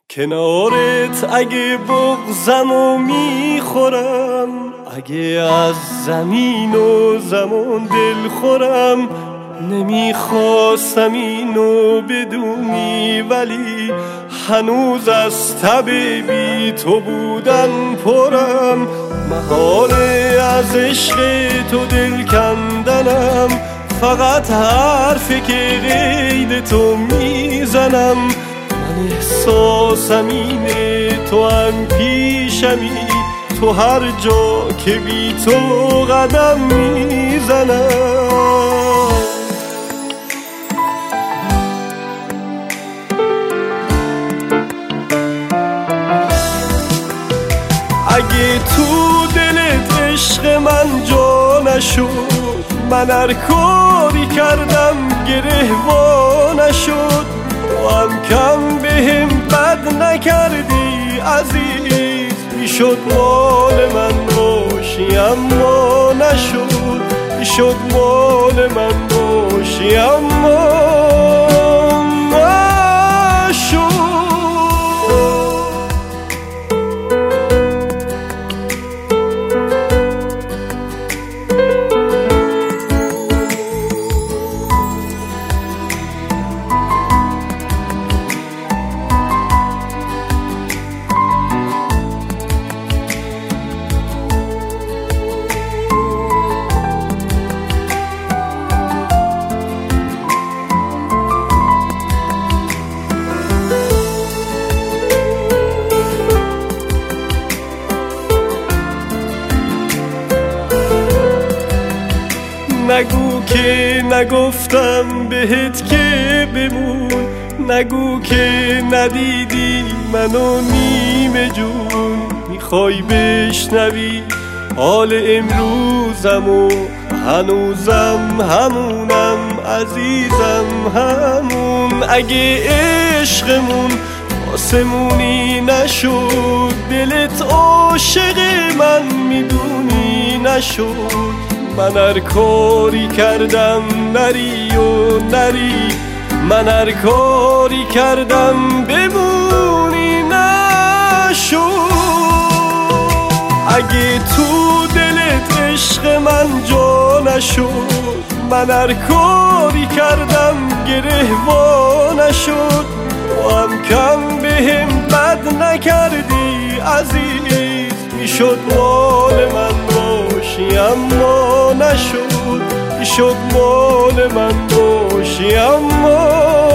کنارت اگه بغضمو میخورم، اگه از زمین و زمان دل خورم، نمیخواستم اینو بدونی ولی هنوز از تب بی تو بودن پرم. محاله از عشق تو دل کندنم، فقط حرفی که قید تو میزنم. من احساسم اینه تو هم پیشمی، تو هر جا که بی تو قدم میزنم. اگه تو دلت عشق من جا نشد، من هر کاری کردم گره وا نشد. تو هم کم بهم بد نکردی عزیز، میشد مال من باشی اما نشد، میشد مال من باشی اما نشد. نگو که نگفتم بهت که بمون، نگو که ندیدی منو نیمه جون. میخوای بشنوی حال امروزم و هنوزم همونم عزیزم همون. اگه عشقمون آسمونی نشد، دلت عاشق من میدونی نشد. من هر کاری کردم نری و نری، من هر کاری کردم بمونی نشد. اگه تو دلت عشق من جا نشد، من هر کاری کردم گره وا نشد. تو هم کم بهم بد نکردی عزیز، میشد مال من باشی اما نشد، میشد مال من باشی اما